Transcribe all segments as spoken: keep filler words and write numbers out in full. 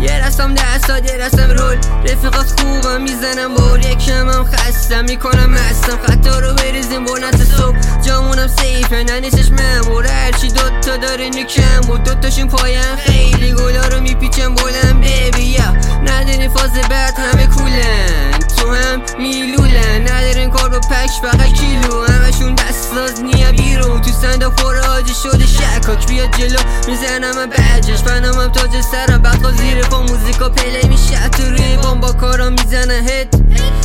یه رسم دستاد یه رسم رول، رفیقات خوبم میزنم بول، یکم هم خستم میکنم مستم، خطا رو بریزیم بلند صبح، جامونم سیفه ننیسش ممور، هرچی دوتا داره نکم بود، دوتاشون پایم خیلی گلا رو میپیچم بلند بیبی یا ندارین فاز بعد همه کولن، تو هم میلولن ندارین کار رو پکش فقط کیلو، همشون دستاز نیه بیرون، تو سنده خوره آجی شده شکاک، بیاد جلو میزنم بجش، پنامم تاج سرم بخوا زیر پا، موزیکا پلی میشه تو روی بام، با کارا میزنه هد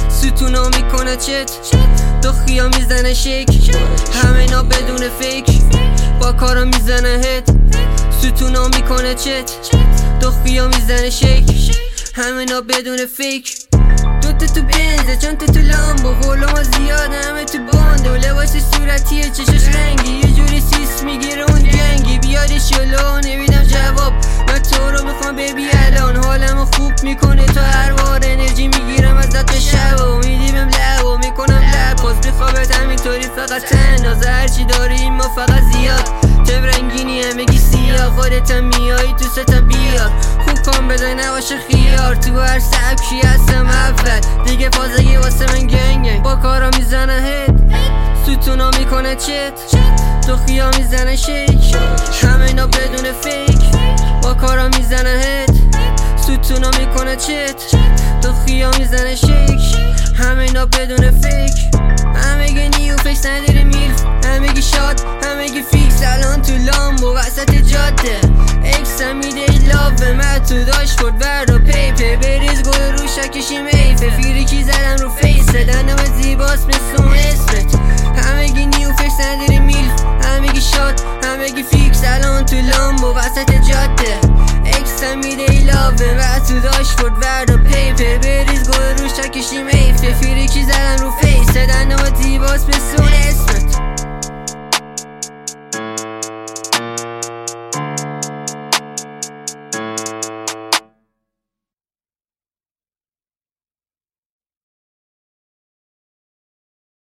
ستونا میکنه چت، دو خیا میزنه شک، همه اینا بدون فیک، با کارا میزنه هد ستونا میکنه چت، دو خیا میزنه شک، همه اینا بدون فیک، دوتا تو بنزه چند تا تو لامبو، غلوما زیاد همه تو باندو، لباس صورتیه چشش رنگی، یه جوری سیس میگیره اون جنگی، بیادش جلو نمیدم جواب، من تو رو میخوام ببی الان، حالمو خوب میکنه تا هر بار، انرژی میگیرم ازت به شب و میدیمم لب و میکنم لب باز میخوابت همینطوری فقط تناز، هرچی داریم ما فقط زیاد، تب رنگینی همگی سیاه، خودتم میایی تو ستم بیار، خوب کام بده نباشه خیار، تو هر سبکی هستم اول، دیگه فازگی واسه من گنگنگ، با کارا میزنه هد ستونا میکنه چت، تو خیا میزنه شک، همه اینا بدون فیک، با کارا میزنه هد ستونا میکنه چت، تو خیا میزنه شک، همه اینا بدون فیک، همه نیو فیکس نداره میلف، همه شاد همه فیکس، الان تو لامبو وسط جاده، اکسم میده لاوه، من تو داشبورد وردا پیپه، بریز گل رو شکشی میفه، فیریکی زدم رو فیسه، دندم زیباست مثل اون اسمت، همه نیو فیکس نداره میلف، همه شاد همه فیکس، الان تو لامبو وسط جاده، اکسم میده لاوه، من تو داشبورد وردا پیپه، بریز گل رو شکشی میفه، فیریکی زدم رو فیسه، دندم زیباست مثل اون اسمت.